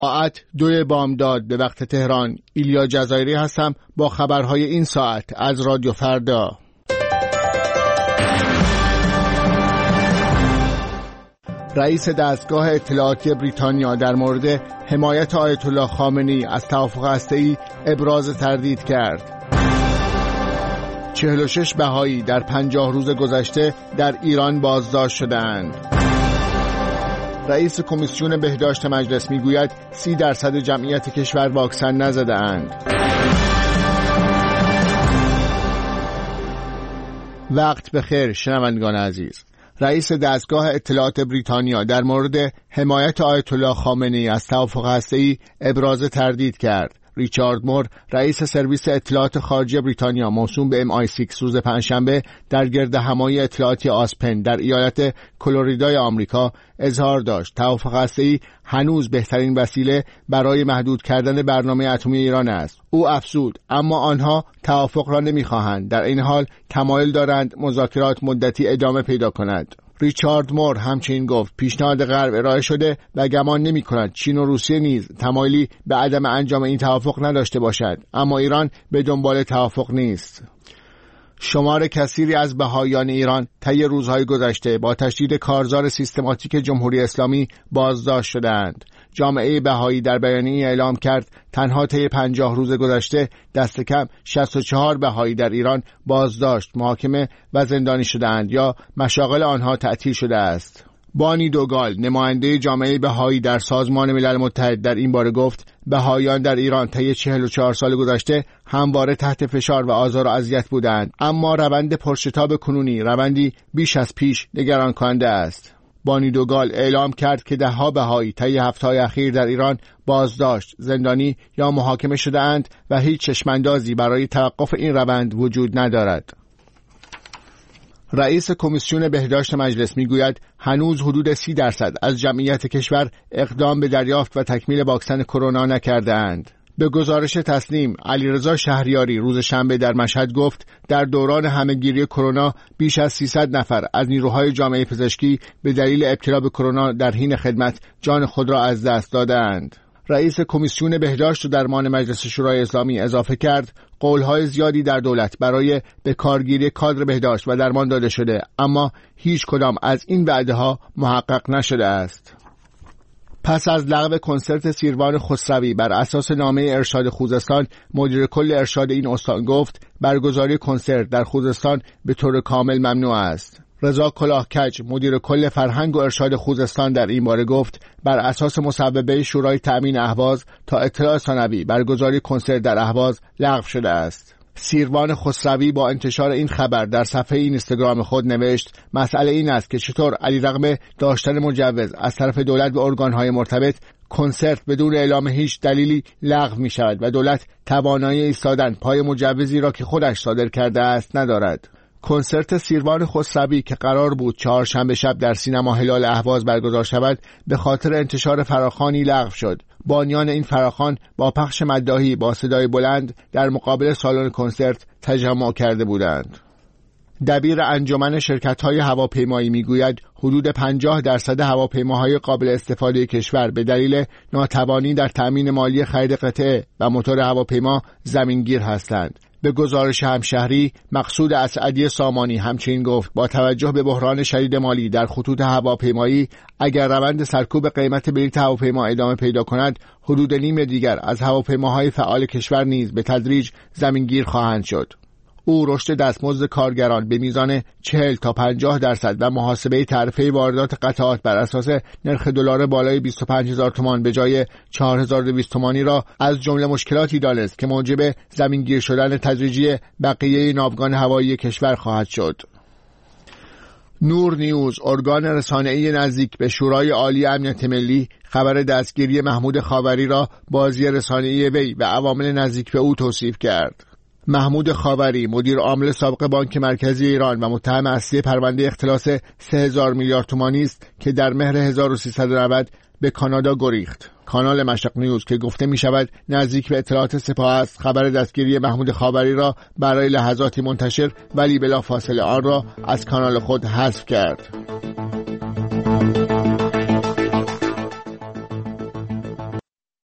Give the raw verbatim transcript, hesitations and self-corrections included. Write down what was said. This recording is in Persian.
ساعت دو بامداد به وقت تهران. ایلیا جزایری هستم با خبرهای این ساعت از رادیو فردا. رئیس دستگاه اطلاعاتی بریتانیا در مورد حمایت آیت الله خامنه‌ای از توافق هسته‌ای ابراز تردید کرد. چهل و شش بهایی در پنجاه روز گذشته در ایران بازداشت شدند. رئیس کمیسیون بهداشت مجلس میگوید سی درصد جمعیت کشور واکسن نزده‌اند. وقت بخیر شنوندگان عزیز. رئیس دستگاه اطلاعات بریتانیا در مورد حمایت آیت الله خامنه‌ای از توافق هسته‌ای ابراز تردید کرد. ریچارد مور، رئیس سرویس اطلاعات خارجی بریتانیا موسوم به ام آی سیکس، روز پنجشنبه در گردهمایی اطلاعاتی آسپن در ایالت کلریدای آمریکا اظهار داشت توافق هسته‌ای هنوز بهترین وسیله برای محدود کردن برنامه اتمی ایران است. او افزود اما آنها توافق را نمی‌خواهند، در این حال تمایل دارند مذاکرات مدتی ادامه پیدا کند. ریچارد مور همچنین گفت پیشنهاد غرب ارائه شده و گمان نمی کند چین و روسیه نیز تمایلی به عدم انجام این توافق نداشته باشد، اما ایران به دنبال توافق نیست. شمار کثیری از بهائیان ایران طی روزهای گذشته با تشدید کارزار سیستماتیک جمهوری اسلامی بازداشت شدند. جامعه بهایی در بیانیه‌ای اعلام کرد تنها طی پنجاه روز گذشته دست کم شصت و چهار بهایی در ایران بازداشت، محاکمه و زندانی شده‌اند یا مشاغل آنها تعطیل شده است. بانی دوگال، نماینده جامعه بهایی در سازمان ملل متحد، در این باره گفت بهاییان در ایران طی چهل و چهار سال گذشته همواره تحت فشار و آزار و اذیت بودند، اما روند پرشتاب کنونی روندی بیش از پیش نگران کننده است. بانی دوگال اعلام کرد که ده‌ها بهایی طی هفته‌های اخیر در ایران بازداشت، زندانی یا محاکمه شده‌اند و هیچ چشم‌اندازی برای توقف این روند وجود ندارد. رئیس کمیسیون بهداشت مجلس میگوید هنوز حدود سی درصد از جمعیت کشور اقدام به دریافت و تکمیل واکسن کرونا نکرده‌اند. به گزارش تسنیم، علیرضا شهریاری روز شنبه در مشهد گفت در دوران همه‌گیری کرونا بیش از سیصد نفر از نیروهای جامعه پزشکی به دلیل ابتلا به کرونا در حین خدمت جان خود را از دست دادند. رئیس کمیسیون بهداشت و درمان مجلس شورای اسلامی اضافه کرد قولهای زیادی در دولت برای به کارگیری کادر بهداشت و درمان داده شده، اما هیچ کدام از این وعده‌ها محقق نشده است. پس از لغو کنسرت سیروان خسروی بر اساس نامه ارشاد خوزستان، مدیر کل ارشاد این استان گفت برگزاری کنسرت در خوزستان به طور کامل ممنوع است. رضا کلاهکج، مدیر کل فرهنگ و ارشاد خوزستان، در این باره گفت بر اساس مصوبه شورای تأمین اهواز تا اطلاع ثانوی برگزاری کنسرت در اهواز لغو شده است. سیروان خسروی با انتشار این خبر در صفحه اینستاگرام خود نوشت مسئله این است که چطور علیرغم داشتن مجوز از طرف دولت و ارگان‌های مرتبط کنسرت بدون اعلام هیچ دلیلی لغو می شود و دولت توانایی ایستادن پای مجوزی را که خودش صادر کرده است ندارد. کنسرت سیروان خسروی که قرار بود چهارشنبه شب در سینما هلال اهواز برگزار شود به خاطر انتشار فراخوانی لغو شد. بانیان این فراخوان با پخش مداحی با صدای بلند در مقابل سالن کنسرت تجمع کرده بودند. دبیر انجمن شرکت‌های هواپیمایی میگوید حدود پنجاه درصد هواپیماهای قابل استفاده کشور به دلیل ناتوانی در تأمین مالی خرید قطعه و موتور هواپیما زمینگیر هستند. به گزارش همشهری، مقصود اسعدی سامانی همچنین گفت با توجه به بحران شدید مالی در خطوط هواپیمایی اگر روند سرکوب قیمت بلیط هواپیما ادامه پیدا کند، حدود نیم دیگر از هواپیماهای فعال کشور نیز به تدریج زمینگیر خواهند شد. او رشد دستمزد کارگران به میزان چهل تا پنجاه درصد و محاسبه تعرفه واردات قطعات بر اساس نرخ دلار بالای بیست و پنج هزار تومان به جای چهار هزار و دویست تومانی را از جمله مشکلاتی دانست که موجب زمینگیر شدن تدریجی بقیه ناوگان هوایی کشور خواهد شد. نور نیوز، ارگان رسانه‌ای نزدیک به شورای عالی امنیت ملی، خبر دستگیری محمود خاوری را بازی رسانه‌ای وی و عوامل نزدیک به او توصیف کرد. محمود خاوری، مدیر عامل سابق بانک مرکزی ایران و متهم اصلی پرونده اختلاس سه هزار میلیارد تومانی است که در مهر هزار و سیصد و نود به کانادا گریخت. کانال مشرق نیوز که گفته می شود نزدیک به اطلاعات سپاه است، خبر دستگیری محمود خاوری را برای لحظاتی منتشر ولی بلا فاصله آن را از کانال خود حذف کرد.